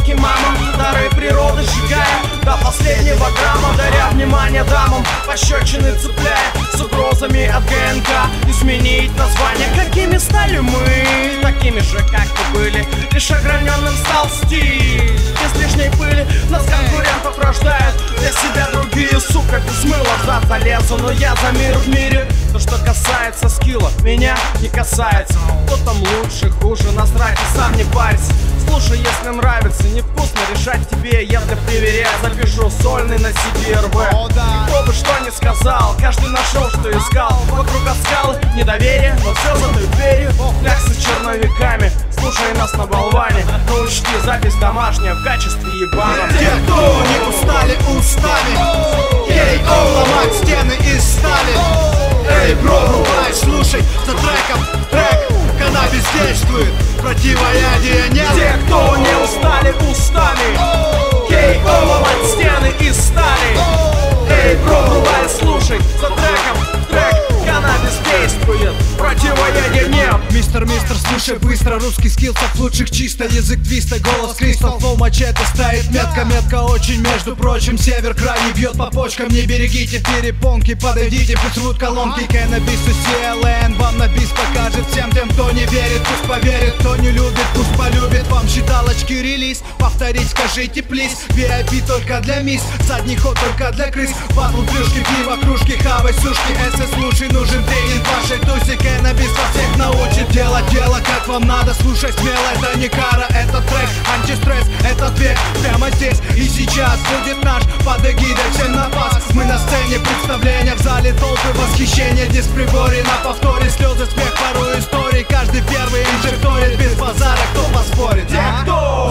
одиноким мамам, дары природы сжигая до последнего грамма, даря внимание дамам, пощечины цепляя с угрозами от ГНК. Изменить название, какими стали мы, такими же, как и были, лишь ограненным стал стиль. Без лишней пыли нас конкурентов рождают, для себя другие, сука, без мыла в зад залезу. Но я за мир в мире, то, что касается скилла, меня не касается. Кто там лучше, хуже, насрать и сам не парься. Слушай, если нравится, невкусно решать тебе, я для приверяя запишу сольный на CD-RV. Кто бы что ни сказал, каждый нашел, что искал. Вокруг от скалы недоверие, но все за той дверью. Кляксы с черновиками, слушай нас на болване, но учти, запись домашняя в качестве ебана. Те, кто не устали устами, ломать стены из стали. Эй, бро, рубай, слушай, за треком трек. Каннабис действует, противоядия нет. Те, кто не устали устами, ломать стены из стали. Эй, бро, рубай, слушай, за треком трек. Каннабис действует, противоядия нет. Мистер, слушай быстро, русский скиллсов лучших чисто. Язык твиста, голос кристалл, флоу мачете стоит метка. Метка очень, между прочим, север крайний бьет по почкам. Не берегите перепонки, подойдите, пусть рвут колонки. Каннабис и CLN вам на бис покажет. Всем тем, кто не верит, пусть поверит. Кто не любит, пусть полюбит. Вам считалочки релиз, повторить скажите плиз. VIP только для мисс, задний ход только для крыс. Батл, плюшки, пиво, кружки, хавай, сушки. СС лучший, нужен тренинг вашей тусе. Каннабис вас всех научит делать дело как вам надо. Слушай смело, это не кара, это трек. Антистресс, этот век прямо здесь и сейчас будет наш. Под эгидой всем на пас. Мы на сцене, представления в зале, толпы восхищения. Диск приборе на повторе, слезы, смех, порой истории. Каждый первый инжекторит, без базара, кто поспорит? Те, кто?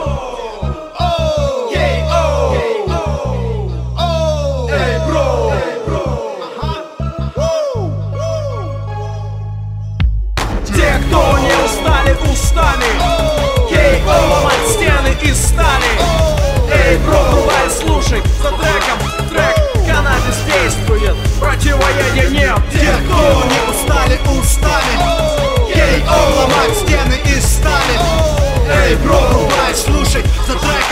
Те, кто не устали устами, ломать стены из стали. Эй, бро, рубай, слушай, за треком трек. Каннабис действует, противоядия нет. Те, кто не устали устами, ломать стены из стали. Эй, бро, рубай, слушай, за треком